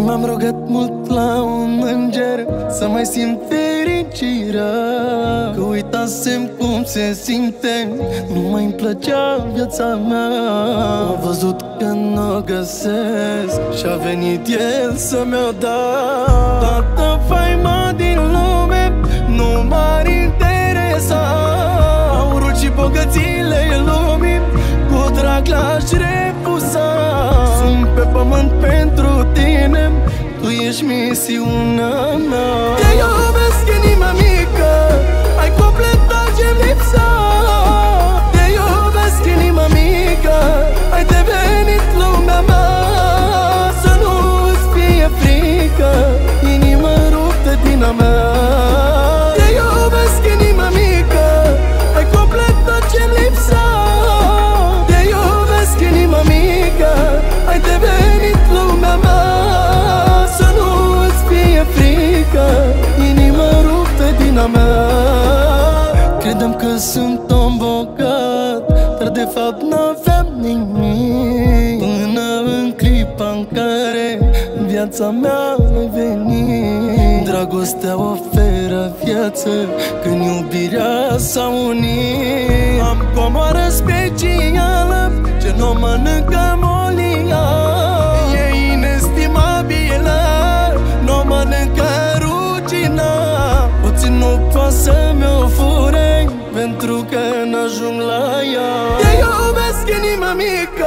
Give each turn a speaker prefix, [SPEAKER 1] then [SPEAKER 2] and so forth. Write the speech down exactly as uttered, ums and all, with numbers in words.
[SPEAKER 1] M-am rugat mult la un înger să mai simt fericirea, că uitasem cum se simte, nu mai-mi plăcea viața mea. Am văzut că n-o găsesc și-a venit el să-mi o dea. Toată faima din lume nu m-ar interesa, aurul și bogățiile lumii cu drag l-aș refuza. Sunt pe pământ pentru tine, tu ești misiunea mea. Te iubesc, inima mică, ai completat ce-mi lipsa. Te iubesc, inima mică, ai devenit lumea mea. Să nu-ți fie frică, inima ruptă din a mea. Te iubesc, inima mică, ai completat ce-mi lipsa. Te iubesc, inima mică, ai devenit lumea mea. Să nu-ți fie frică, inima ruptă din a mea. Credeam că sunt om bogat, dar de fapt n-aveam nimic, până în clipa în care în viața mea ai venit. Dragostea oferă viață când iubirea s-a unit. Am comoară specială ce nu mănâncă molia, e inestimabilă, nu mănâncă rugina. Puțin nu poate să-mi o fure, pentru că n-ajung la ea. Te iubesc, inima mică,